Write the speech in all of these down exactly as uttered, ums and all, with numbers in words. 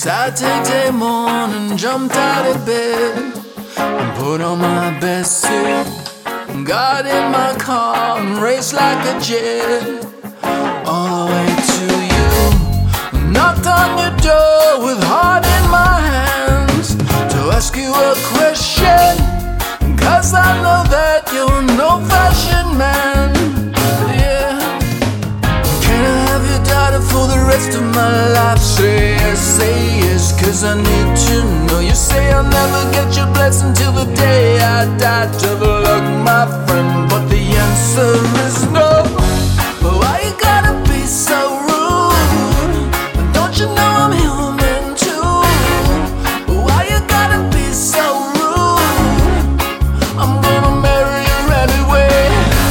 Saturday morning, jumped out of bed and put on my best suit. Got in my car and raced like a jet all the way to you. Knocked on your door with heart in my hands to ask you a question, 'cause I know that you're no fashion man. Yeah. Can I have your daughter for the rest of my life? Say yes, say yes, 'cause I need to know. You say I'll never get your blessing till the day I die. Tough luck, my friend, but the answer is no. Why you gotta be so rude? Don't you know I'm human too? Why you gotta be so rude? I'm gonna marry you anyway.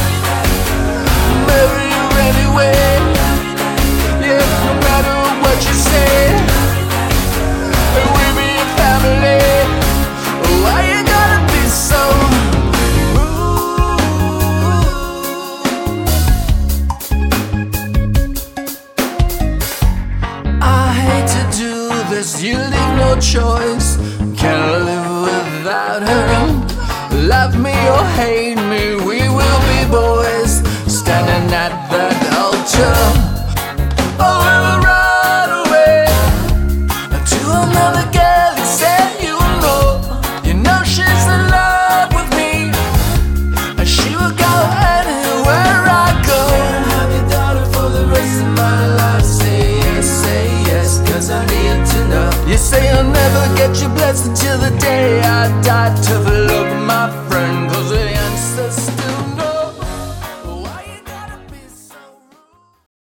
Marry you anyway. Yeah, no matter what you say, we'll be a family. Why you gotta be so rude? I hate to do this, you leave no choice. Can't live without her. Love me or hate me, we will be boys standing at that altar. Oh, we'll run away to another girl. You said you know, you know she's in love with me, and she will go anywhere I go. Have your daughter for the rest of my life. Say yes, say yes, 'cause I need to know. You say I'll never get your blessing till the day I die. Tough luck, my friend,